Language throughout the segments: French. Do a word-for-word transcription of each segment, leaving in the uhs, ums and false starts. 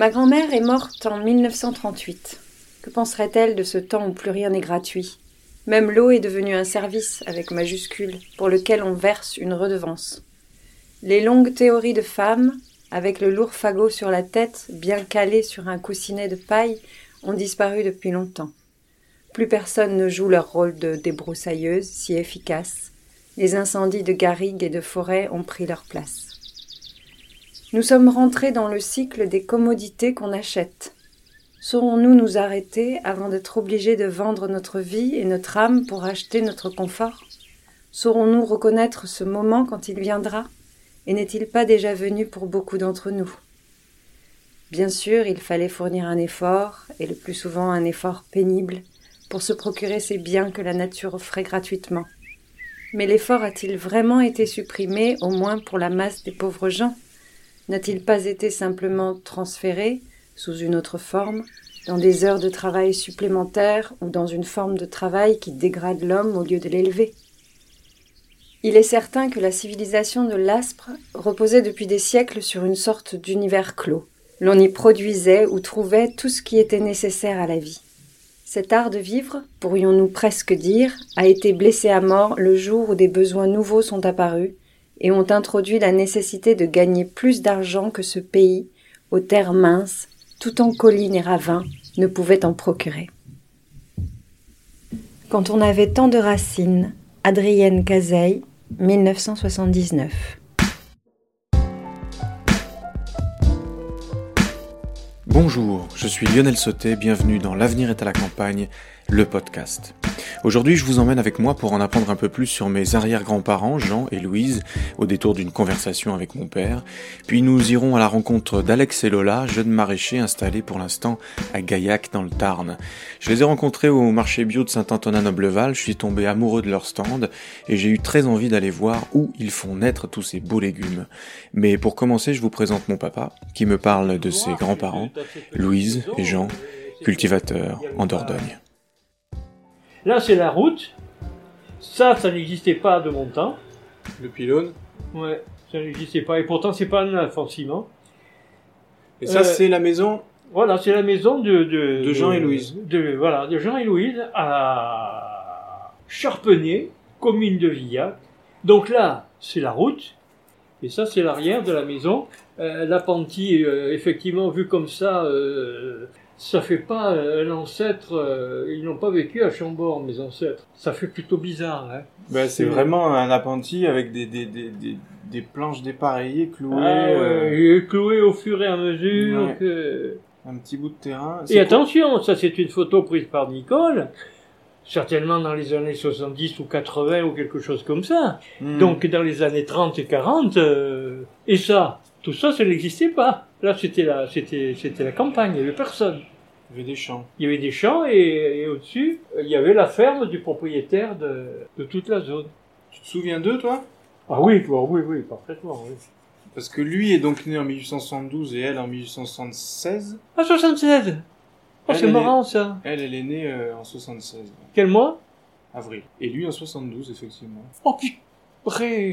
Ma grand-mère est morte en mille neuf cent trente-huit. Que penserait-elle de ce temps où plus rien n'est gratuit ? Même l'eau est devenue un service, avec majuscule, pour lequel on verse une redevance. Les longues théories de femmes, avec le lourd fagot sur la tête, bien calé sur un coussinet de paille, ont disparu depuis longtemps. Plus personne ne joue leur rôle de débroussailleuse, si efficace. Les incendies de garrigues et de forêts ont pris leur place. Nous sommes rentrés dans le cycle des commodités qu'on achète. Saurons-nous nous arrêter avant d'être obligés de vendre notre vie et notre âme pour acheter notre confort ? Saurons-nous reconnaître ce moment quand il viendra ? Et n'est-il pas déjà venu pour beaucoup d'entre nous ? Bien sûr, il fallait fournir un effort, et le plus souvent un effort pénible, pour se procurer ces biens que la nature offrait gratuitement. Mais l'effort a-t-il vraiment été supprimé, au moins pour la masse des pauvres gens ? N'a-t-il pas été simplement transféré, sous une autre forme, dans des heures de travail supplémentaires ou dans une forme de travail qui dégrade l'homme au lieu de l'élever ? Il est certain que la civilisation de l'Aspre reposait depuis des siècles sur une sorte d'univers clos. L'on y produisait ou trouvait tout ce qui était nécessaire à la vie. Cet art de vivre, pourrions-nous presque dire, a été blessé à mort le jour où des besoins nouveaux sont apparus et ont introduit la nécessité de gagner plus d'argent que ce pays, aux terres minces, tout en collines et ravins, ne pouvait en procurer. Quand on avait tant de racines, Adrienne Cazeille, mille neuf cent soixante-dix-neuf. Bonjour, je suis Lionel Sauté, bienvenue dans L'avenir est à la campagne, le podcast. Aujourd'hui, je vous emmène avec moi pour en apprendre un peu plus sur mes arrière-grands-parents, Jean et Louise, au détour d'une conversation avec mon père. Puis nous irons à la rencontre d'Alex et Lola, jeunes maraîchers installés pour l'instant à Gaillac dans le Tarn. Je les ai rencontrés au marché bio de Saint-Antonin-Nobleval, je suis tombé amoureux de leur stand et j'ai eu très envie d'aller voir où ils font naître tous ces beaux légumes. Mais pour commencer, je vous présente mon papa, qui me parle de ses grands-parents, Louise et Jean, cultivateurs en Dordogne. Là, c'est la route. Ça, ça n'existait pas de mon temps. Le pylône ? Ouais, ça n'existait pas. Et pourtant, c'est pas neuf en ciment. Et ça, euh, c'est la maison ? Voilà, c'est la maison de... De, de Jean de, et Louise. De, voilà, de Jean et Louise à Charpenay, commune de Villac. Donc là, c'est la route. Et ça, c'est l'arrière de la maison. Euh, L'appentis, euh, effectivement, vu comme ça... Euh, ça fait pas un ancêtre, euh, ils n'ont pas vécu à Chambord, mes ancêtres. Ça fait plutôt bizarre, hein. Bah, c'est, c'est vraiment un appentis avec des, des, des, des, des planches dépareillées, clouées. Ah, ouais, euh... clouées au fur et à mesure ouais. que... Un petit bout de terrain. C'est et quoi attention, ça c'est une photo prise par Nicole, certainement dans les années soixante-dix ou quatre-vingts ou quelque chose comme ça. Mmh. Donc dans les années trente et quarante, euh... et ça, tout ça, ça n'existait pas. Là, c'était la, c'était, c'était la campagne, il n'y avait personne. Il y avait des champs. Il y avait des champs et, et au-dessus, il y avait la ferme du propriétaire de, de toute la zone. Tu te souviens d'eux, toi ? Ah oui, toi, oui, oui, parfaitement, oui. Parce que lui est donc né en mille huit cent soixante-douze et elle en mille huit cent soixante-seize. Ah, soixante-seize ! Oh, elle, c'est marrant, est, ça. Elle, elle est née euh, en soixante-seize. Quel mois ? Avril. Et lui en soixante-douze, effectivement. Oh, purée !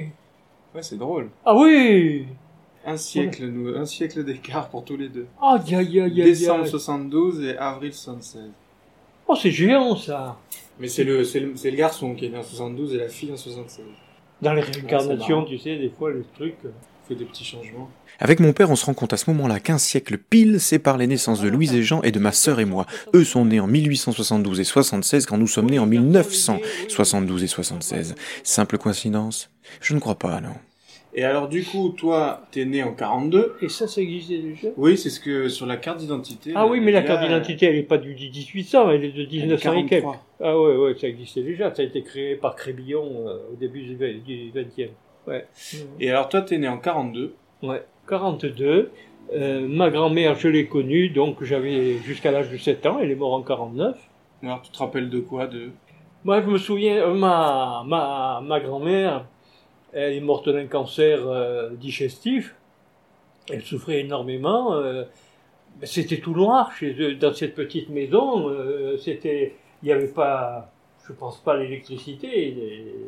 Ouais, c'est drôle. Ah oui ! Un siècle, nous, un siècle d'écart pour tous les deux. Oh, ya, ya, ya, Décembre soixante-douze et avril soixante-seize. Oh, c'est géant, ça. Mais c'est le, c'est le, c'est le garçon qui est né en soixante-douze et la fille en soixante-seize. Dans les réincarnations, ouais, tu sais, des fois, les trucs... On fait des petits changements. Avec mon père, on se rend compte à ce moment-là qu'un siècle pile sépare les naissances de Louise et Jean et de ma sœur et moi. Eux sont nés en mille huit cent soixante-douze et soixante-seize quand nous sommes nés en mille neuf cent soixante-douze et soixante-seize. Simple coïncidence ? Je ne crois pas, non. Et alors, du coup, toi, t'es né en quarante-deux. Et ça, ça existait déjà ? Oui, c'est ce que, sur la carte d'identité. Ah oui, mais la carte d'identité, elle est pas du dix-huit cents, elle est de dix-neuf cents et quelques. Ah ouais, ouais, ça existait déjà. Ça a été créé par Crébillon euh, au début du vingtième. Ouais. Et alors, toi, t'es né en quarante-deux. Ouais, quarante-deux. Euh, ma grand-mère, je l'ai connue, donc j'avais jusqu'à l'âge de sept ans, elle est morte en quarante-neuf. Alors, tu te rappelles de quoi, de... Moi, je me souviens, euh, ma, ma, ma grand-mère, elle est morte d'un cancer euh, digestif. Elle souffrait énormément. Euh, c'était tout noir chez eux, dans cette petite maison. Euh, c'était, il n'y avait pas, je pense pas l'électricité. Les,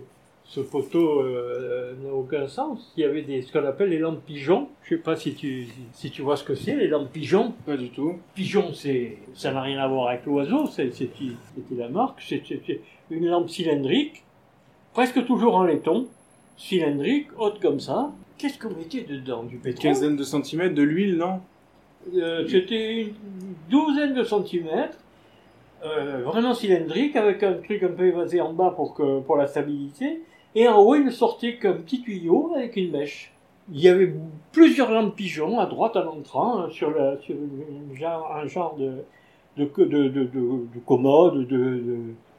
ce poteau euh, n'a aucun sens. Il y avait des, ce qu'on appelle les lampes pigeons. Je ne sais pas si tu, si tu vois ce que c'est, les lampes pigeons. Pas du tout. Pigeon, c'est, ça n'a rien à voir avec l'oiseau, c'est, c'est, c'était la marque. C'est, c'est, c'est une lampe cylindrique, presque toujours en laiton, cylindrique, haute comme ça. Qu'est-ce qu'on mettait dedans? Du pétrole? Quinzaine de centimètres, de l'huile, non? euh, C'était une douzaine de centimètres. Euh, vraiment cylindrique, avec un truc un peu évasé en bas pour, que, pour la stabilité, et en haut il sortait comme petit tuyau avec une mèche. Il y avait plusieurs lampes pigeons à droite en entrant, hein, sur, la, sur une, genre, un genre de, de, de, de, de, de commode, de, de,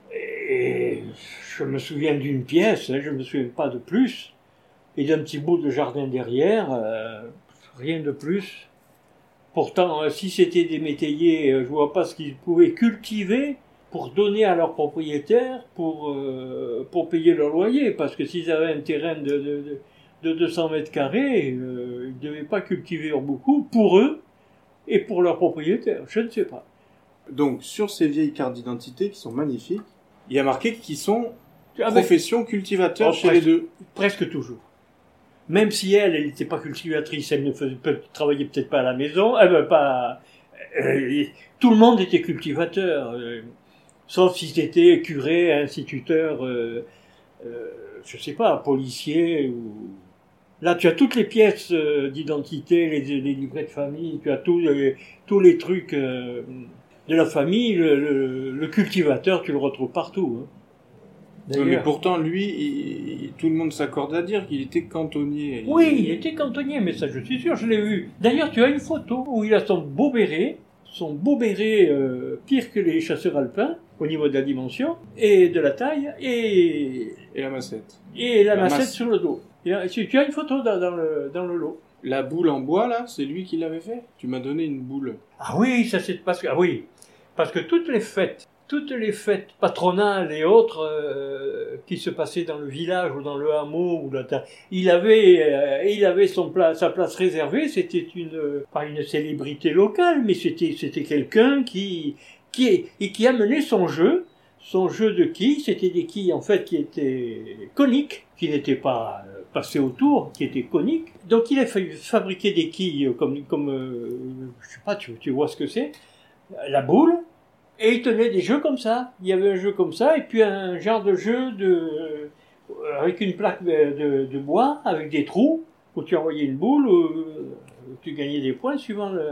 et je me souviens d'une pièce, hein, je me souviens pas de plus, et d'un petit bout de jardin derrière, euh, rien de plus. Pourtant, si c'était des métayers, je vois pas ce qu'ils pouvaient cultiver pour donner à leurs propriétaires pour, euh, pour payer leur loyer. Parce que s'ils avaient un terrain de, de, de deux cents mètres carrés, euh, ils ne devaient pas cultiver beaucoup pour eux et pour leurs propriétaires. Je ne sais pas. Donc, sur ces vieilles cartes d'identité qui sont magnifiques, il y a marqué qu'ils sont Ah ben, profession cultivateur oh, chez presque, les deux. Presque toujours. Même si elle, elle n'était pas cultivatrice, elle ne faisait peut travailler peut-être pas à la maison, elle veut pas. Euh, tout le monde était cultivateur, euh, sauf si c'était curé, instituteur, euh, euh, je sais pas, policier ou. Là, tu as toutes les pièces euh, d'identité, les, les livrets de famille, tu as tous les, tous les trucs euh, de la famille. Le, le, le cultivateur, tu le retrouves partout. Hein. Oui, mais pourtant, lui, il, tout le monde s'accorde à dire qu'il était cantonnier. Il... Oui, il était cantonnier, mais ça, je suis sûr, je l'ai vu. D'ailleurs, tu as une photo où il a son beau béret, son beau béret euh, pire que les chasseurs alpins, au niveau de la dimension, et de la taille, et... Et la massette. Et la, la massette masse. sur le dos. A, tu, tu as une photo dans, dans, le, dans le lot. La boule en bois, là, c'est lui qui l'avait fait? Tu m'as donné une boule. Ah oui, ça c'est parce que... Ah oui, parce que toutes les fêtes, toutes les fêtes patronales et autres euh, qui se passaient dans le village ou dans le hameau, ou dans, il avait, euh, il avait son pla, sa place réservée. C'était une, pas une célébrité locale, mais c'était, c'était quelqu'un qui, qui, et qui amenait son jeu, son jeu de quilles. C'était des quilles en fait qui étaient coniques, qui n'étaient pas euh, passées autour, qui étaient coniques. Donc il a fabriqué des quilles comme, comme, euh, je sais pas, tu, tu vois ce que c'est, la boule. Et il tenait des jeux comme ça. Il y avait un jeu comme ça, et puis un genre de jeu de, euh, avec une plaque de, de, de bois, avec des trous, où tu envoyais une boule, où, où tu gagnais des points suivant le...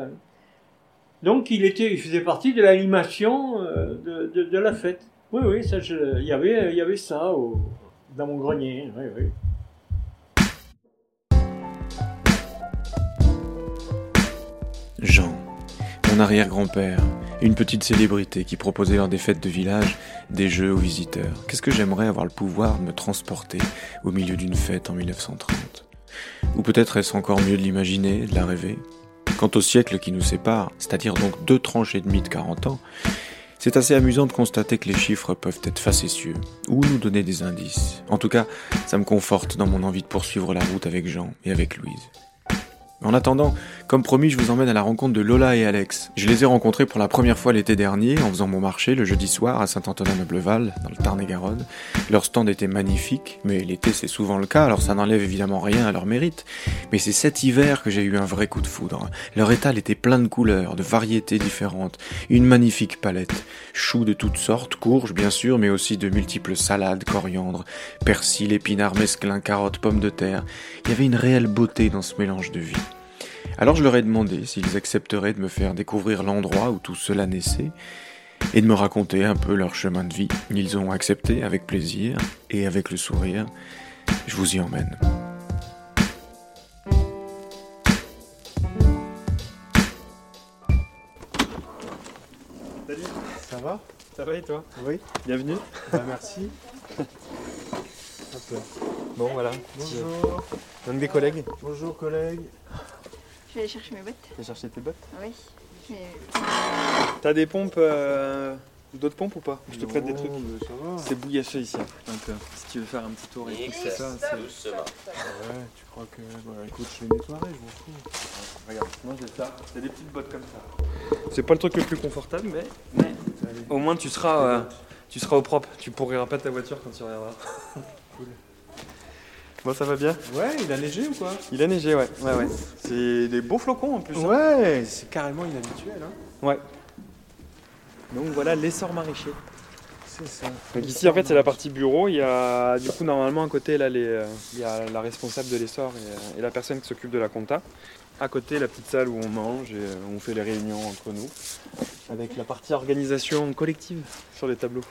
Donc il était, il faisait partie de l'animation euh, de, de, de la fête. Oui, oui, ça, je, il y avait, il y avait ça au, dans mon grenier. Oui, oui. Jean, mon arrière-grand-père, une petite célébrité qui proposait lors des fêtes de village des jeux aux visiteurs. Qu'est-ce que j'aimerais avoir le pouvoir de me transporter au milieu d'une fête en mille neuf cent trente. Ou peut-être est-ce encore mieux de l'imaginer, de la rêver. Quant au siècle qui nous sépare, c'est-à-dire donc deux tranches et demie de quarante ans, c'est assez amusant de constater que les chiffres peuvent être facétieux, ou nous donner des indices. En tout cas, ça me conforte dans mon envie de poursuivre la route avec Jean et avec Louise. En attendant, comme promis, je vous emmène à la rencontre de Lola et Alex. Je les ai rencontrés pour la première fois l'été dernier, en faisant mon marché le jeudi soir à Saint-Antonin-Nobleval, dans le Tarn-et-Garonne. Leur stand était magnifique, mais l'été c'est souvent le cas, alors ça n'enlève évidemment rien à leur mérite. Mais c'est cet hiver que j'ai eu un vrai coup de foudre. Leur étal était plein de couleurs, de variétés différentes, une magnifique palette. Choux de toutes sortes, courges bien sûr, mais aussi de multiples salades, coriandre, persil, épinards mesclins, carottes, pommes de terre. Il y avait une réelle beauté dans ce mélange de vie. Alors je leur ai demandé s'ils accepteraient de me faire découvrir l'endroit où tout cela naissait et de me raconter un peu leur chemin de vie. Ils ont accepté avec plaisir et avec le sourire. Je vous y emmène. Salut, Ça va? ça va et toi? Oui. Bienvenue. Bah merci. Hop là. Bon voilà. Bonjour. Donc des collègues. Bonjour collègues. Je vais aller chercher mes bottes. Tu vas chercher tes bottes. Oui. Mais... T'as des pompes, euh, d'autres pompes ou pas? Je te prête des Non, trucs. mais ça va. C'est bouillasseux ici. Donc euh, si tu veux faire un petit tour et tout ça, c'est... Ouais, tu crois que... Bah écoute, je vais nettoyer, je m'en fous. Regarde, moi j'ai ça. T'as des petites bottes comme ça. C'est pas le truc le plus confortable, mais, mais au moins tu seras, euh, tu seras au propre. Tu pourriras pas ta voiture quand tu reviendras. Cool. Bon, ça va bien? Ouais, il a neigé ou quoi? Il a neigé, ouais. ouais, ouais. C'est des beaux flocons en plus. Hein. Ouais, c'est carrément inhabituel. Hein. Ouais. Donc voilà l'essor maraîcher. C'est ça. Donc ici en fait c'est la partie bureau. Il y a du coup normalement à côté là les, euh, il y a la responsable de l'essor et, et la personne qui s'occupe de la compta. À côté la petite salle où on mange et euh, on fait les réunions entre nous. Avec la partie organisation collective sur les tableaux.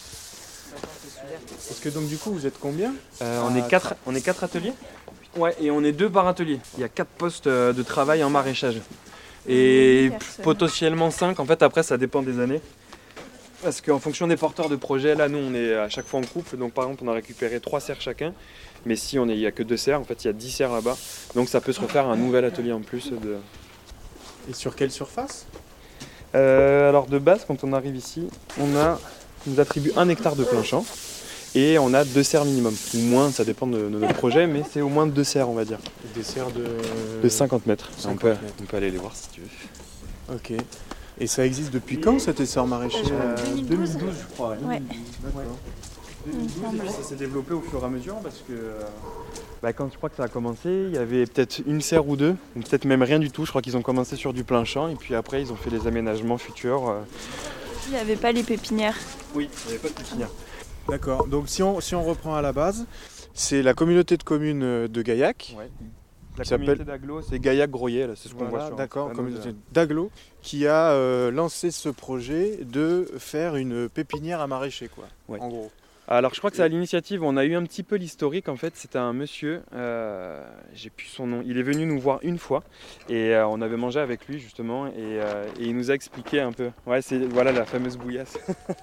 Parce que donc du coup vous êtes combien? Euh, on, est quatre, on est quatre ateliers. Ouais, et on est deux par atelier. Il y a quatre postes de travail en maraîchage. Et potentiellement cinq, en fait après ça dépend des années. Parce qu'en fonction des porteurs de projet, là nous on est à chaque fois en couple, donc par exemple on a récupéré trois serres chacun. Mais si on est, il n'y a que deux serres, en fait il y a dix serres là-bas. Donc ça peut se refaire un nouvel atelier en plus. De... Et sur quelle surface? euh, Alors de base quand on arrive ici, on, a, on nous attribue un hectare de plein champ. Et on a deux serres minimum, ou moins, ça dépend de, de notre projet, mais c'est au moins deux serres on va dire. Des serres de... De cinquante mètres, cinquante on, peut, mètres. on peut aller les voir si tu veux. Ok. Et ça existe depuis quand cet essor maraîcher? Euh, deux mille douze. je crois. Ouais. D'accord. deux mille douze, et puis ça s'est développé au fur et à mesure parce que euh, bah, quand je crois que ça a commencé, il y avait peut-être une serre ou deux, ou peut-être même rien du tout. Je crois qu'ils ont commencé sur du plein champ et puis après ils ont fait les aménagements futurs. Euh... Il n'y avait pas les pépinières. Oui, il n'y avait pas de pépinière. D'accord, donc si on, si on reprend à la base, c'est la communauté de communes de Gaillac. Ouais. La Qui communauté s'appelle- d'Aglo, c'est Gaillac-Groyer, là, c'est ce qu'on Voilà, voit sur d'accord, sur communauté l'annonce. d'Aglo, qui a euh, lancé ce projet de faire une pépinière à maraîcher, quoi, Ouais. en gros. Alors je crois que c'est à l'initiative, on a eu un petit peu l'historique en fait, c'était un monsieur, euh, j'ai plus son nom, il est venu nous voir une fois et euh, on avait mangé avec lui justement et, euh, et il nous a expliqué un peu, ouais c'est voilà la fameuse bouillasse.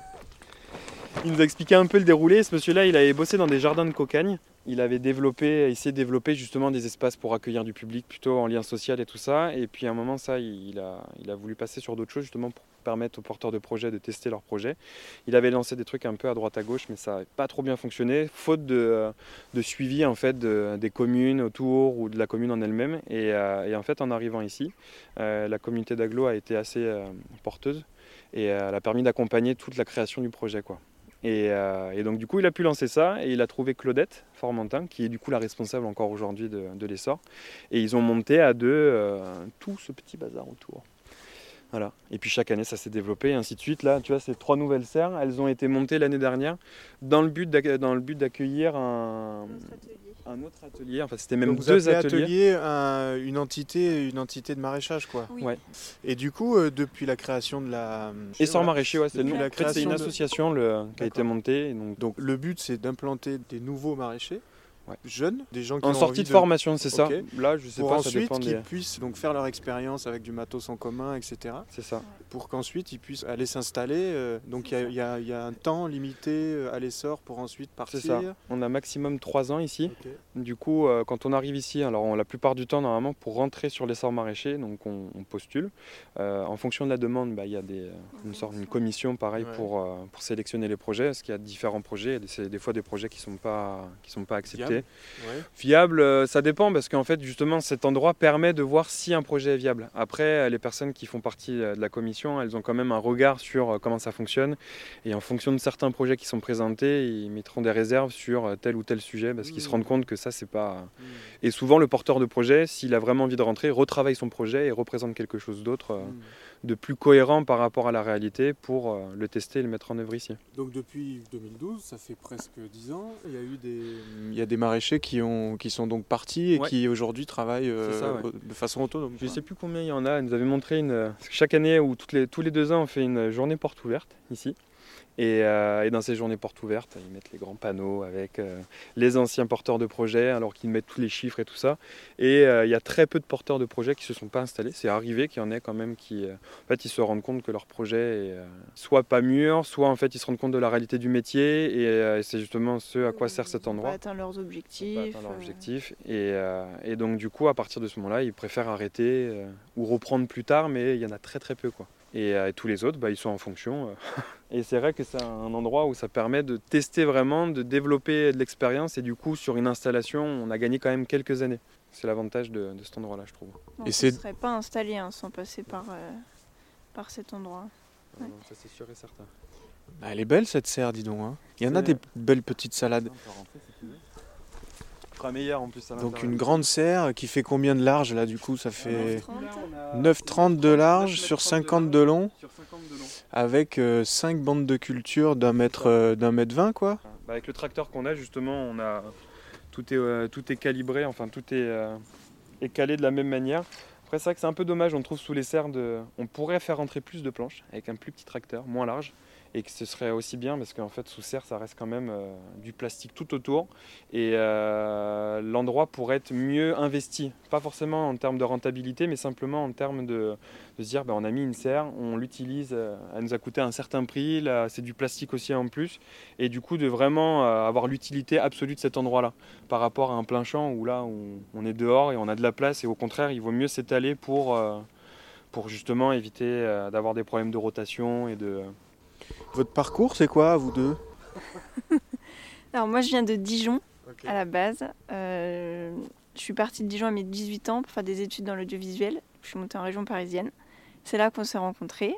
Il nous a expliqué un peu le déroulé, ce monsieur là il avait bossé dans des jardins de cocagne, il avait développé, essayé de développer justement des espaces pour accueillir du public plutôt en lien social et tout ça et puis à un moment ça il a, il a voulu passer sur d'autres choses justement pour permettre aux porteurs de projets de tester leurs projets. Il avait lancé des trucs un peu à droite à gauche, mais ça n'avait pas trop bien fonctionné, faute de, de suivi en fait de, des communes autour ou de la commune en elle-même. Et, euh, et en fait, en arrivant ici, euh, la communauté d'Aglo a été assez euh, porteuse et euh, elle a permis d'accompagner toute la création du projet, quoi. Et, euh, et donc du coup, il a pu lancer ça et il a trouvé Claudette Formentin, qui est du coup la responsable encore aujourd'hui de, de l'essor. Et ils ont monté à deux euh, tout ce petit bazar autour. Voilà. Et puis chaque année ça s'est développé et ainsi de suite. Là tu vois ces trois nouvelles serres, elles ont été montées l'année dernière dans le but d'acc- dans le but d'accueillir un, un autre atelier. Enfin c'était même Donc vous deux appelez ateliers. atelier un- une entité, une entité de maraîchage, quoi. Oui. Ouais. Et du coup, euh, depuis la création de la... Essor maraîcher, ouais, c'est le Depuis nom. la En fait, c'est création une de- association le, qui a été D'accord. montée. Et donc, Donc le but, c'est d'implanter des nouveaux maraîchers, Ouais. jeunes, des gens qui en ont sortie envie de formation, c'est ça. Ok. Là je sais pour pas, ça ensuite dépend qu'ils des... puissent donc faire leur expérience avec du matos en commun, et cetera. C'est ça. Pour qu'ensuite ils puissent aller s'installer. euh, donc il y a, il y a- il y a un temps limité euh, à l'essor pour ensuite partir. C'est ça. On a maximum trois ans ici. Ok. Du coup, euh, quand on arrive ici, alors on- la plupart du temps, normalement, pour rentrer sur l'essor maraîcher, donc on, on postule. Euh, en fonction de la demande, bah, il y a des, une sorte d'une commission, pareil, Ouais. pour, euh, pour sélectionner les projets, parce qu'il y a différents projets. Et c'est des fois des projets qui ne sont pas, qui sont pas acceptés. Viable. Ouais. Viable, euh, ça dépend, parce qu'en fait, justement, cet endroit permet de voir si un projet est viable. Après, euh, les personnes qui font partie euh, de la commission, elles ont quand même un regard sur euh, comment ça fonctionne. Et en fonction de certains projets qui sont présentés, ils mettront des réserves sur euh, tel ou tel sujet, parce qu'ils se Mmh. rendent compte que ça, c'est pas... Mmh. Et souvent, le porteur de projet, s'il a vraiment envie de rentrer, retravaille son projet et représente quelque chose d'autre, euh, Mmh. de plus cohérent par rapport à la réalité pour euh, le tester et le mettre en œuvre ici. Donc depuis deux mille douze, ça fait presque dix ans, il y a eu des, il y a des maraîchers qui, ont, qui sont donc partis et Ouais. qui aujourd'hui travaillent euh, C'est ça, ouais. de façon autonome. Je ne quoi. sais plus combien il y en a, elle nous avait montré une... parce que chaque année ou toutes les, tous les deux ans, on fait une journée porte ouverte ici. Et, euh, et dans ces journées portes ouvertes, ils mettent les grands panneaux avec euh, les anciens porteurs de projets, alors qu'ils mettent tous les chiffres et tout ça. Et euh, il y a très peu de porteurs de projets qui ne se sont pas installés. C'est arrivé qu'il y en ait quand même qui, euh, en fait, ils se rendent compte que leur projet est euh, soit pas mûr, soit en fait ils se rendent compte de la réalité du métier. Et euh, c'est justement ce à quoi sert cet Ils ont endroit. pas atteint leurs Ils ont objectifs. pas atteint leur euh, objectif. Et, euh, et donc du coup, à partir de ce moment-là, ils préfèrent arrêter euh, ou reprendre plus tard, mais il y en a très très peu, quoi. Et, euh, et tous les autres, bah, ils sont en fonction. euh. Et c'est vrai que c'est un endroit où ça permet de tester vraiment, de développer de l'expérience. Et du coup, sur une installation, on a gagné quand même quelques années. C'est l'avantage de, de cet endroit-là, je trouve. On Et ne c'est- serait pas installé hein, sans passer par, euh, par cet endroit. Ouais. Ça, c'est sûr et certain. Ah, elle est belle cette serre, dis donc. hein. Il y en a C'est- des belles petites salades. fera meilleur en plus à l'intérieur. Donc une grande serre qui fait combien de large là du coup? Ça fait neuf trente de large sur cinquante de long, sur cinquante de long. avec euh, cinq bandes de culture d'un mètre, euh, d'un mètre vingt quoi. Bah, avec le tracteur qu'on a justement, on a tout est, euh, tout est calibré, enfin tout est, euh, est calé de la même manière. Après c'est vrai que c'est un peu dommage, on trouve sous les serres de... On pourrait faire rentrer plus de planches avec un plus petit tracteur, moins large. Et que ce serait aussi bien parce qu'en fait sous serre ça reste quand même euh, du plastique tout autour et euh, l'endroit pourrait être mieux investi, pas forcément en termes de rentabilité mais simplement en termes de, de se dire bah, on a mis une serre, on l'utilise, euh, elle nous a coûté un certain prix, là, c'est du plastique aussi en plus et du coup de vraiment euh, avoir l'utilité absolue de cet endroit là par rapport à un plein champ où là on, on est dehors et on a de la place et au contraire il vaut mieux s'étaler pour, euh, pour justement éviter euh, d'avoir des problèmes de rotation et de... Votre parcours c'est quoi vous deux? Alors moi je viens de Dijon Okay. à la base. Euh, je suis partie de Dijon à mes dix-huit ans pour faire des études dans l'audiovisuel. Je suis montée en région parisienne. C'est là qu'on s'est rencontrés.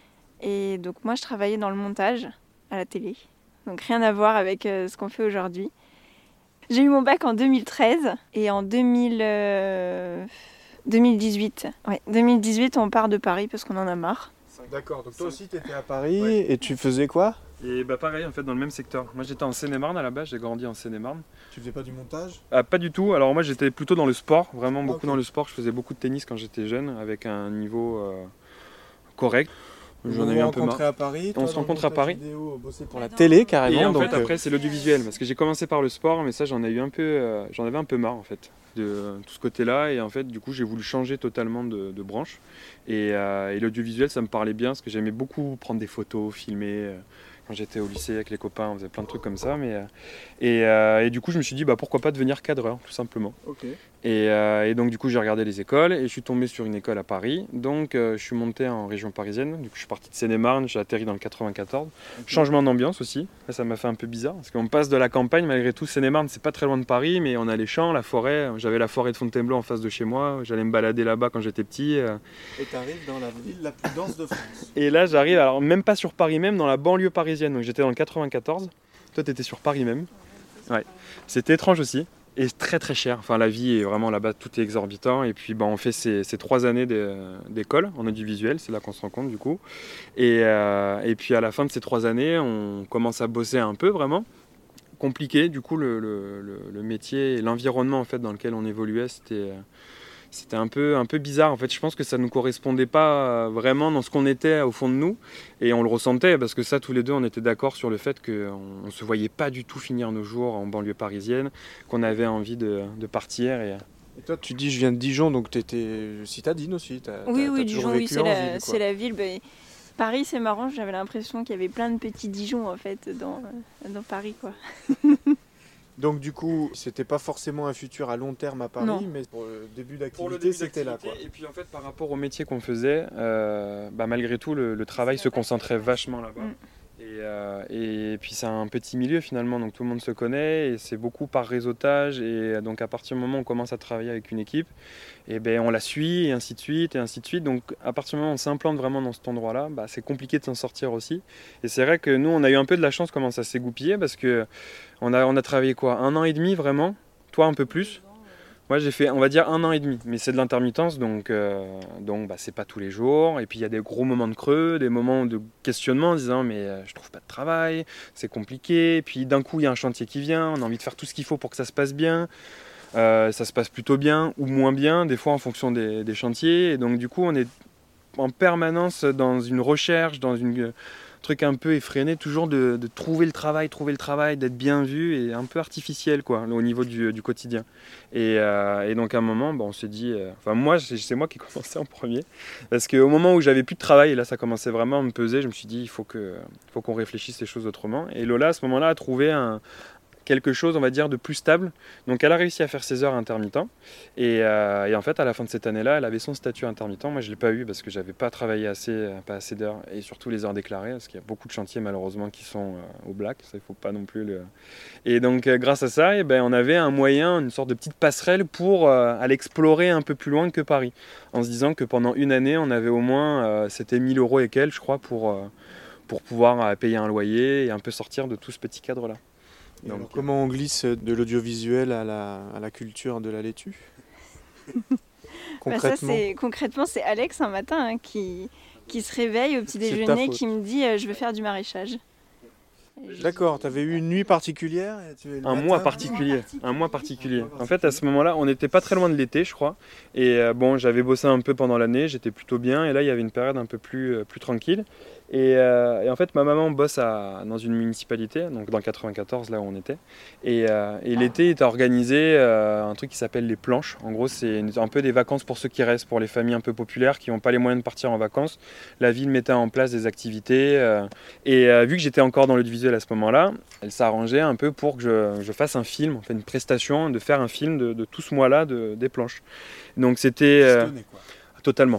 Et donc moi je travaillais dans le montage à la télé. Donc rien à voir avec euh, ce qu'on fait aujourd'hui. J'ai eu mon bac en deux mille treize et en deux mille, euh, deux mille dix-huit. Ouais, deux mille dix-huit on part de Paris parce qu'on en a marre. D'accord, donc toi aussi tu étais à Paris ouais. Et tu faisais quoi? Et bah pareil en fait dans le même secteur. Moi j'étais en Seine-et-Marne à la base, j'ai grandi en Seine-et-Marne. Tu faisais pas du montage? Ah, pas du tout, alors moi j'étais plutôt dans le sport, vraiment beaucoup okay. dans le sport. Je faisais beaucoup de tennis quand j'étais jeune avec un niveau euh, correct. J'en ai eu un peu marre. À Paris, toi, on se rencontre à Paris. Vidéo, bosser pour la télé carrément. Et en donc fait après c'est l'audiovisuel parce que j'ai commencé par le sport mais ça j'en ai eu un peu, euh, j'en avais un peu marre en fait de euh, tout ce côté-là et en fait du coup j'ai voulu changer totalement de, de branche et, euh, et l'audiovisuel ça me parlait bien parce que j'aimais beaucoup prendre des photos, filmer. Euh, Quand j'étais au lycée avec les copains, on faisait plein de trucs comme ça. Mais, euh, et, euh, et du coup, je me suis dit, bah, pourquoi pas devenir cadreur, tout simplement. Okay. Et, euh, et donc, du coup, j'ai regardé les écoles et je suis tombé sur une école à Paris. Donc, euh, je suis monté en région parisienne. Du coup, je suis parti de Seine-et-Marne, j'ai atterri dans le quatre-vingt-quatorze. Okay. Changement d'ambiance aussi. Là, ça m'a fait un peu bizarre parce qu'on passe de la campagne, malgré tout. Seine-et-Marne, c'est pas très loin de Paris, mais on a les champs, la forêt. J'avais la forêt de Fontainebleau en face de chez moi. J'allais me balader là-bas quand j'étais petit. Et tu arrives dans la ville la plus dense de France. Et là, j'arrive, alors même pas sur Paris même, dans la banlieue parisienne. Donc, j'étais dans le quatre-vingt-quatorze. Toi, tu étais sur Paris même. Ouais. C'était étrange aussi. Et très très cher. Enfin, la vie est vraiment là-bas, tout est exorbitant. Et puis, bah, on fait ces, ces trois années d'école en audiovisuel. C'est là qu'on se rend compte du coup. Et, euh, et puis, à la fin de ces trois années, on commence à bosser un peu vraiment. Compliqué. Du coup, le, le, le, le métier et l'environnement en fait, dans lequel on évoluait, c'était... C'était un peu, un peu bizarre, en fait. Je pense que ça ne nous correspondait pas vraiment dans ce qu'on était au fond de nous. Et on le ressentait, parce que ça, tous les deux, on était d'accord sur le fait qu'on ne se voyait pas du tout finir nos jours en banlieue parisienne, qu'on avait envie de, de partir. Et... et toi, tu dis, je viens de Dijon, donc tu étais citadine aussi. T'as, oui, t'as, oui, t'as Dijon, oui, c'est la, ville, c'est la ville. Bah, Paris, c'est marrant, j'avais l'impression qu'il y avait plein de petits Dijon, en fait, dans, dans Paris, quoi. Donc du coup, c'était pas forcément un futur à long terme à Paris, non. Mais pour le début d'activité, c'était là, quoi. Et puis en fait, par rapport au métier qu'on faisait, euh, bah, malgré tout, le, le travail se concentrait vachement là-bas. Mm. Et, euh, et puis c'est un petit milieu finalement, donc tout le monde se connaît et c'est beaucoup par réseautage. Et donc à partir du moment où on commence à travailler avec une équipe, et ben on la suit et ainsi de suite et ainsi de suite. Donc à partir du moment où on s'implante vraiment dans cet endroit-là, bah, c'est compliqué de s'en sortir aussi. Et c'est vrai que nous, on a eu un peu de la chance comment ça s'est goupillé parce que on a on a travaillé quoi, un an et demi vraiment, toi un peu plus. Moi j'ai fait on va dire un an et demi, mais c'est de l'intermittence donc, euh, donc bah, c'est pas tous les jours. Et puis il y a des gros moments de creux, des moments de questionnement en disant mais euh, je trouve pas de travail, c'est compliqué. Et puis d'un coup il y a un chantier qui vient, on a envie de faire tout ce qu'il faut pour que ça se passe bien. Euh, ça se passe plutôt bien ou moins bien, des fois en fonction des, des chantiers. Et donc du coup on est en permanence dans une recherche, dans une... truc un peu effréné, toujours de, de trouver le travail, trouver le travail, d'être bien vu et un peu artificiel quoi, au niveau du, du quotidien. Et, euh, et donc à un moment, bah, on s'est dit, euh, enfin moi, c'est, c'est moi qui ai commencé en premier, parce qu'au moment où j'avais plus de travail, et là ça commençait vraiment à me peser, je me suis dit, il faut, que, faut qu'on réfléchisse les choses autrement. Et Lola à ce moment-là a trouvé un... quelque chose, on va dire, de plus stable. Donc elle a réussi à faire ses heures intermittent. Et, euh, et en fait, à la fin de cette année-là, elle avait son statut intermittent. Moi, je ne l'ai pas eu parce que je n'avais pas travaillé assez, pas assez d'heures, et surtout les heures déclarées, parce qu'il y a beaucoup de chantiers, malheureusement, qui sont euh, au black. Ça, il ne faut pas non plus le... Et donc, euh, grâce à ça, eh ben, on avait un moyen, une sorte de petite passerelle pour euh, aller explorer un peu plus loin que Paris. En se disant que pendant une année, on avait au moins, euh, c'était mille euros et quelques, je crois, pour, euh, pour pouvoir euh, payer un loyer et un peu sortir de tout ce petit cadre-là. Donc, alors, comment on glisse de l'audiovisuel à la, à la culture de la laitue? Concrètement, bah ça, c'est, concrètement, c'est Alex un matin hein, qui, qui se réveille au petit déjeuner, qui me dit euh, je veux faire du maraîchage. D'accord, tu avais eu une nuit particulière et tu... Un mois particulier, un mois particulier. En fait, à ce moment-là, on n'était pas très loin de l'été, je crois. Et euh, bon, j'avais bossé un peu pendant l'année, j'étais plutôt bien. Et là, il y avait une période un peu plus, euh, plus tranquille. Et, euh, et en fait, ma maman bosse à, dans une municipalité, donc dans le quatre-vingt-quatorze, là où on était. Et, euh, et l'été était organisé euh, un truc qui s'appelle les planches. En gros, c'est un peu des vacances pour ceux qui restent, pour les familles un peu populaires qui n'ont pas les moyens de partir en vacances. La ville mettait en place des activités. Euh, et euh, vu que j'étais encore dans l'audiovisuel à ce moment-là, elle s'arrangeait un peu pour que je, je fasse un film, en fait, une prestation, de faire un film de, de tout ce mois-là de, des planches. Donc c'était... Euh, totalement.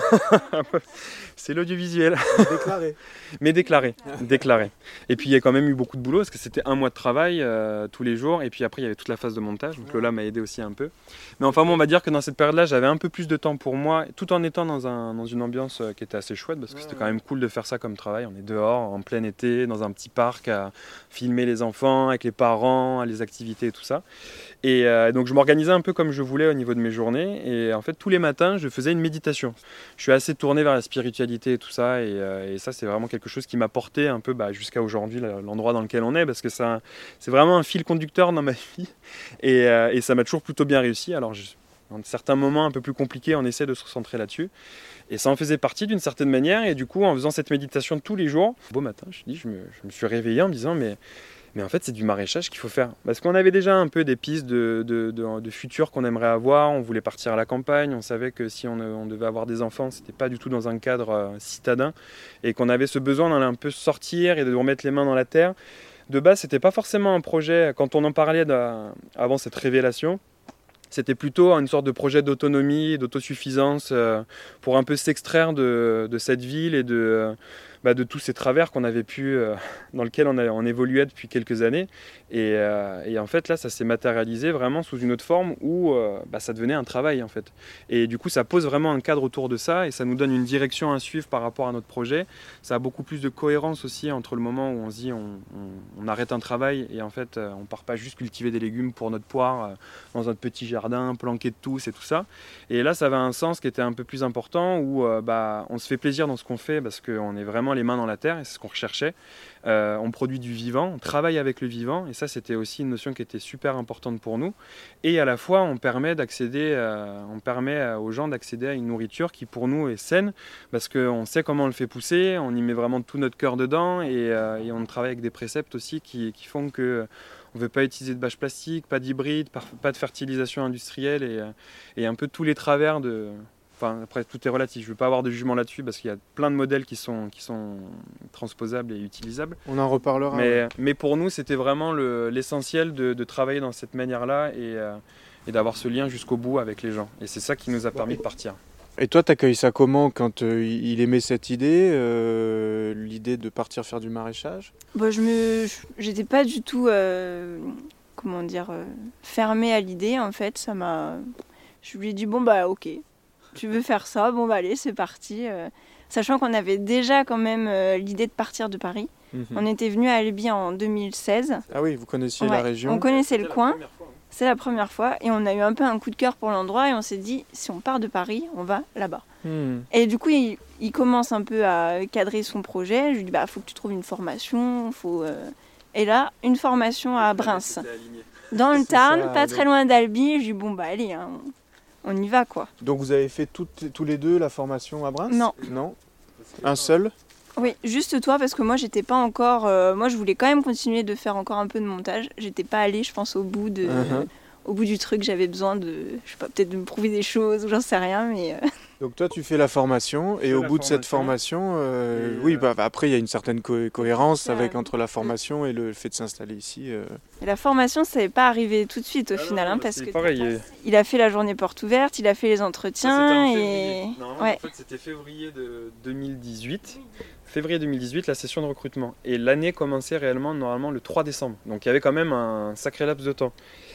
C'est l'audiovisuel. Déclaré. Mais déclaré, déclaré. Et puis il y a quand même eu beaucoup de boulot parce que c'était un mois de travail euh, tous les jours. Et puis après il y avait toute la phase de montage. Donc Lola m'a aidé aussi un peu. Mais enfin bon, on va dire que dans cette période-là, j'avais un peu plus de temps pour moi, tout en étant dans, un, dans une ambiance qui était assez chouette parce que c'était quand même cool de faire ça comme travail. On est dehors, en plein été, dans un petit parc, à filmer les enfants avec les parents, les activités et tout ça. Et euh, donc je m'organisais un peu comme je voulais au niveau de mes journées. Et en fait, tous les matins, je faisais une méditation. Je suis assez tourné vers la spiritualité et tout ça. Et, euh, et ça, c'est vraiment quelque chose qui m'a porté un peu bah, jusqu'à aujourd'hui, l'endroit dans lequel on est. Parce que ça, c'est vraiment un fil conducteur dans ma vie. Et, euh, et ça m'a toujours plutôt bien réussi. Alors, je, dans certains moments un peu plus compliqués, on essaie de se recentrer là-dessus. Et ça en faisait partie d'une certaine manière. Et du coup, en faisant cette méditation tous les jours, beau matin, je, dis, je, me, je me suis réveillé en me disant... mais Mais en fait, c'est du maraîchage qu'il faut faire. Parce qu'on avait déjà un peu des pistes de, de, de, de futur qu'on aimerait avoir. On voulait partir à la campagne. On savait que si on, on devait avoir des enfants, ce n'était pas du tout dans un cadre euh, citadin. Et qu'on avait ce besoin d'aller un peu sortir et de remettre les mains dans la terre. De base, ce n'était pas forcément un projet, quand on en parlait avant cette révélation, c'était plutôt une sorte de projet d'autonomie, d'autosuffisance euh, pour un peu s'extraire de, de cette ville et de... Euh, Bah de tous ces travers qu'on avait pu, euh, dans lesquels on, a, on évoluait depuis quelques années. Et, euh, et en fait, là, ça s'est matérialisé vraiment sous une autre forme où euh, bah, ça devenait un travail, en fait. Et du coup, ça pose vraiment un cadre autour de ça et ça nous donne une direction à suivre par rapport à notre projet. Ça a beaucoup plus de cohérence aussi entre le moment où on se dit on, on, on arrête un travail et en fait, euh, on part pas juste cultiver des légumes pour notre poire euh, dans notre petit jardin, planqué de tous et tout ça. Et là, ça avait un sens qui était un peu plus important où euh, bah, on se fait plaisir dans ce qu'on fait parce qu'on est vraiment les mains dans la terre et c'est ce qu'on recherchait. Euh, on produit du vivant, on travaille avec le vivant et ça c'était aussi une notion qui était super importante pour nous. Et à la fois on permet d'accéder, euh, on permet aux gens d'accéder à une nourriture qui pour nous est saine parce qu'on sait comment on le fait pousser, on y met vraiment tout notre cœur dedans et, euh, et on travaille avec des préceptes aussi qui, qui font que on ne veut pas utiliser de bâches plastiques, pas d'hybride, pas de fertilisation industrielle et, et un peu tous les travers de... Enfin, après, tout est relatif. Je ne veux pas avoir de jugement là-dessus parce qu'il y a plein de modèles qui sont, qui sont transposables et utilisables. On en reparlera. Mais, ouais. mais pour nous, c'était vraiment le, l'essentiel de, de travailler dans cette manière-là et, euh, et d'avoir ce lien jusqu'au bout avec les gens. Et c'est ça qui nous a permis de partir. Et toi, tu accueilles ça comment quand euh, il aimait cette idée, euh, l'idée de partir faire du maraîchage? Bah, je me, j'étais pas du tout, euh, comment dire, euh, fermée à l'idée en fait. Ça m'a, je lui ai dit bon bah ok. Tu veux faire ça, bon bah allez, c'est parti. Euh, sachant qu'on avait déjà quand même euh, l'idée de partir de Paris. Mm-hmm. On était venu à Albi en deux mille seize. Ah oui, vous connaissiez ouais, la région. On connaissait le coin, fois, hein. C'est la première fois. Et on a eu un peu un coup de cœur pour l'endroit et on s'est dit, si on part de Paris, on va là-bas. Mm. Et du coup, il, il commence un peu à cadrer son projet. Je lui dis, bah faut que tu trouves une formation. Faut, euh... Et là, une formation à Breims. Dans le Tarn, ça, pas donc... très loin d'Albi. Je lui dis, bon bah allez, hein, on y va quoi. Donc vous avez fait toutes, tous les deux la formation à Breims? Non. Non. Un seul? Oui, juste toi parce que moi j'étais pas encore. Euh, moi je voulais quand même continuer de faire encore un peu de montage. J'étais pas allée, je pense, au bout de, uh-huh. au bout du truc. J'avais besoin de, je sais pas, peut-être de me prouver des choses ou j'en sais rien, mais. Euh... Donc toi tu fais la formation et au bout de cette formation, euh, oui, bah, bah, après il y a une certaine co- cohérence avec entre la formation et le fait de s'installer ici. Euh... Et la formation, ça n'est pas arrivé tout de suite au ah final, non, hein, parce que pareil. Il a fait la journée porte ouverte, il a fait les entretiens ça, et. Non, ouais. En fait c'était février de deux mille dix-huit. Février deux mille dix-huit, la session de recrutement. Et l'année commençait réellement normalement le trois décembre. Donc il y avait quand même un sacré laps de temps.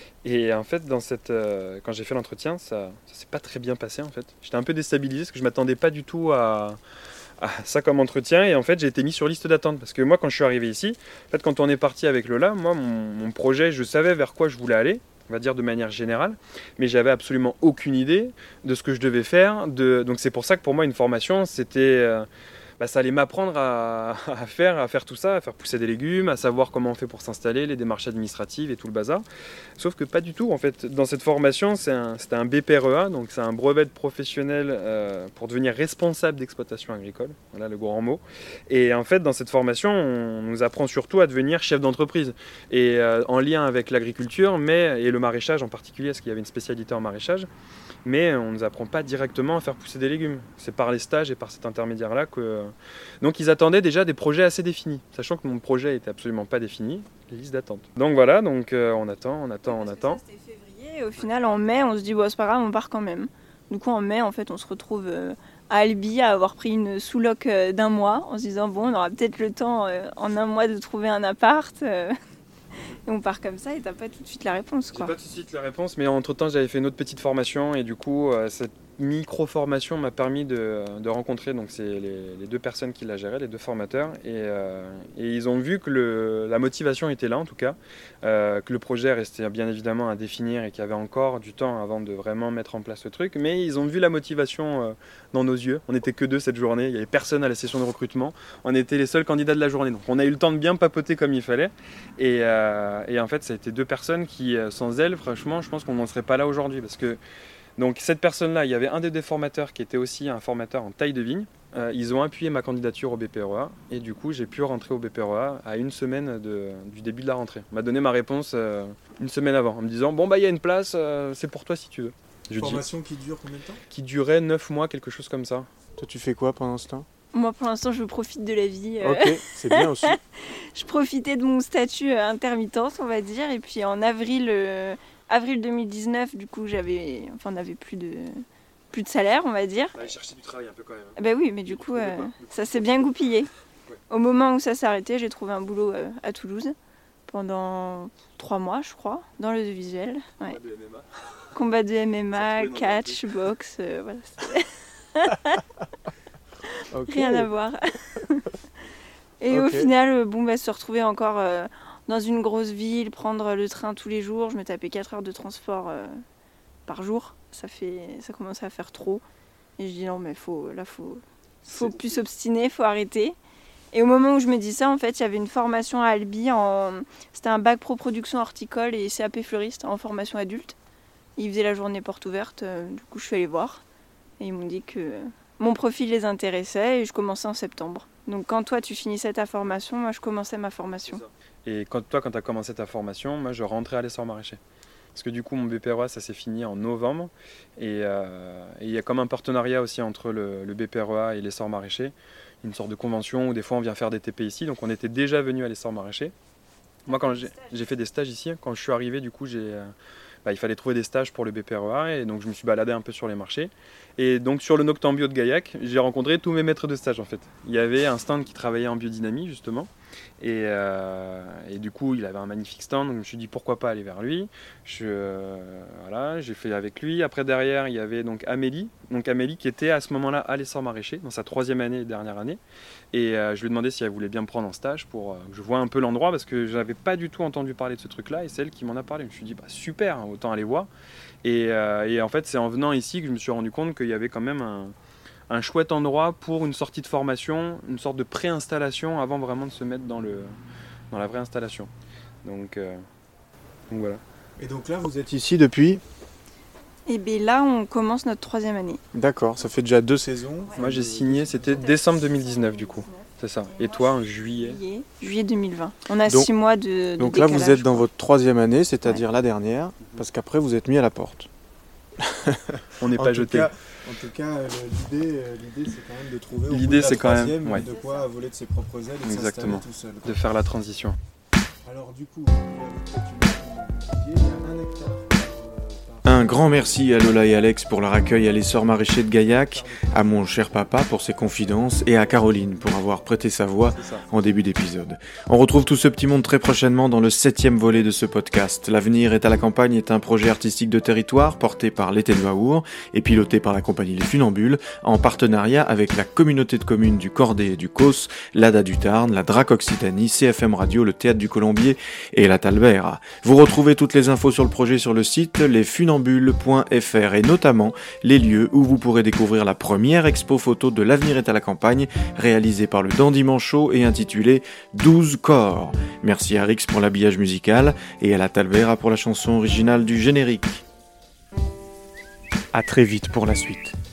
Et en fait, dans cette, euh, quand j'ai fait l'entretien, ça ne s'est pas très bien passé en fait. J'étais un peu déstabilisé parce que je ne m'attendais pas du tout à, à ça comme entretien et en fait j'ai été mis sur liste d'attente parce que moi quand je suis arrivé ici, en fait quand on est parti avec Lola, moi mon, mon projet, je savais vers quoi je voulais aller, on va dire de manière générale, mais j'avais absolument aucune idée de ce que je devais faire, de... donc c'est pour ça que pour moi une formation c'était... Euh, bah, ça allait m'apprendre à, à, faire, à faire tout ça, à faire pousser des légumes, à savoir comment on fait pour s'installer, les démarches administratives et tout le bazar. Sauf que pas du tout, en fait. Dans cette formation, c'est un, c'était un B P R E A, donc c'est un brevet de professionnel euh, pour devenir responsable d'exploitation agricole. Voilà le grand mot. Et en fait, dans cette formation, on nous apprend surtout à devenir chef d'entreprise. Et euh, en lien avec l'agriculture, mais, et le maraîchage en particulier, parce qu'il y avait une spécialité en maraîchage. Mais on ne nous apprend pas directement à faire pousser des légumes. C'est par les stages et par cet intermédiaire-là que... Donc ils attendaient déjà des projets assez définis, sachant que mon projet n'était absolument pas défini, les listes d'attente. Donc voilà, donc euh, on attend, on attend, on attend. Ça, c'était février, et au final en mai, on se dit bon, c'est pas grave, on part quand même. Du coup en mai, en fait, on se retrouve euh, à Albi à avoir pris une sous-loc euh, d'un mois, en se disant bon, on aura peut-être le temps euh, en un mois de trouver un appart. Euh... Et on part comme ça et t'as pas tout de suite la réponse, quoi. J'ai pas tout de suite la réponse, mais entre temps j'avais fait une autre petite formation et du coup euh, cette micro-formation m'a permis de, de rencontrer donc c'est les, les deux personnes qui la géraient, les deux formateurs, et, euh, et ils ont vu que le, la motivation était là en tout cas, euh, que le projet restait bien évidemment à définir et qu'il y avait encore du temps avant de vraiment mettre en place le truc, mais ils ont vu la motivation euh, dans nos yeux. On n'était que deux cette journée, il n'y avait personne à la session de recrutement, on était les seuls candidats de la journée, donc on a eu le temps de bien papoter comme il fallait, et, euh, et en fait ça a été deux personnes qui, sans elles, franchement je pense qu'on n'en serait pas là aujourd'hui, parce que donc cette personne-là, il y avait un des deux formateurs qui était aussi un formateur en taille de vigne. Euh, ils ont appuyé ma candidature au B P R E A et du coup j'ai pu rentrer au B P R E A à une semaine de, du début de la rentrée. On m'a donné ma réponse euh, une semaine avant en me disant bon bah il y a une place, euh, c'est pour toi si tu veux. Je formation dis, qui dure combien de temps? Qui durait neuf mois, quelque chose comme ça. Toi tu fais quoi pendant ce temps? Moi pour l'instant je profite de la vie. Euh... Ok, c'est bien aussi. Je profitais de mon statut intermittence on va dire et puis en avril... Euh... Avril deux mille dix-neuf, du coup, j'avais, enfin, on n'avait plus de, plus de salaire, on va dire. On allait chercher du travail un peu quand même. Ben oui, mais du coup, euh, ça s'est bien goupillé. Ouais. Au moment où ça s'est arrêté, j'ai trouvé un boulot euh, à Toulouse pendant trois mois, je crois, dans le visuel. Ouais. Combat de M M A. Combat de M M A, catch, boxe, euh, voilà. Okay. Rien à voir. Et okay. Au final, bon, bah, se retrouver encore... Euh, dans une grosse ville, prendre le train tous les jours, je me tapais quatre heures de transport euh, par jour, ça fait, ça commençait à faire trop. Et je dis non mais faut, là faut, faut plus s'obstiner, faut arrêter. Et au moment où je me dis ça, en fait, il y avait une formation à Albi, en, c'était un bac pro production horticole et C A P fleuriste en formation adulte. Ils faisaient la journée porte ouverte, euh, du coup je suis allée voir et ils m'ont dit que mon profil les intéressait et je commençais en septembre. Donc quand toi tu finissais ta formation, moi je commençais ma formation. Et quand toi, quand tu as commencé ta formation, moi je rentrais à l'essor maraîcher. Parce que du coup, mon B P R E A, ça s'est fini en novembre. Et euh, il y a comme un partenariat aussi entre le, le B P R E A et l'essor maraîcher. Une sorte de convention où des fois on vient faire des T P ici. Donc on était déjà venu à l'essor maraîcher. Moi, quand j'ai, j'ai fait des stages ici, quand je suis arrivé, du coup, j'ai, euh, bah, il fallait trouver des stages pour le B P R E A. Et donc je me suis baladé un peu sur les marchés. Et donc sur le Noctambio de Gaillac, j'ai rencontré tous mes maîtres de stage en fait. Il y avait un stand qui travaillait en biodynamie justement. Et, euh, et du coup il avait un magnifique stand, donc je me suis dit pourquoi pas aller vers lui. Je, euh, voilà, j'ai fait avec lui. Après derrière il y avait donc Amélie, donc Amélie qui était à ce moment-là à l'essor maraîcher, dans sa troisième année et dernière année. Et euh, je lui ai demandé si elle voulait bien me prendre en stage pour euh, que je voie un peu l'endroit parce que je n'avais pas du tout entendu parler de ce truc-là et c'est elle qui m'en a parlé. Je me suis dit bah, super, autant aller voir. Et, euh, et en fait c'est en venant ici que je me suis rendu compte qu'il y avait quand même un... un chouette endroit pour une sortie de formation, une sorte de pré-installation avant vraiment de se mettre dans, le, dans la vraie installation. Donc, euh, donc voilà. Et donc là, vous êtes ici depuis ? Et bien là, on commence notre troisième année. D'accord, ça fait déjà deux saisons. Ouais. Moi j'ai signé, c'était décembre deux mille dix-neuf du coup. C'est ça. Et, Et toi en juillet Juillet, juillet deux mille vingt. On a donc, six mois de, de Donc décalage, là, vous êtes dans votre troisième année, c'est-à-dire ouais. la dernière, parce qu'après vous êtes mis à la porte. On n'est pas jeté. Cas, en tout cas, euh, l'idée, euh, l'idée c'est quand même de trouver au l'idée, bout de la c'est quand troisième même, ouais. de quoi voler de ses propres ailes et exactement. S'installer tout seul. De faire la transition. Alors du coup, il y a un hectare par, Un grand merci à Lola et Alex pour leur accueil à l'Essor Maraîcher de Gaillac, à mon cher papa pour ses confidences et à Caroline pour avoir prêté sa voix en début d'épisode. On retrouve tout ce petit monde très prochainement dans le septième volet de ce podcast. L'avenir est à la campagne est un projet artistique de territoire porté par l'Été de Waour et piloté par la compagnie Les Funambules en partenariat avec la communauté de communes du Cordet et du Causse, l'A D A du Tarn, la D R A C Occitanie, C F M Radio, le Théâtre du Colombier et la Talbera. Vous retrouvez toutes les infos sur le projet sur le site les funambules point f r et notamment les lieux où vous pourrez découvrir la première expo photo de L'avenir est à la campagne réalisée par le Dandy Manchot et intitulée douze corps. Merci à Rix pour l'habillage musical et à la Talbera pour la chanson originale du générique. À très vite pour la suite.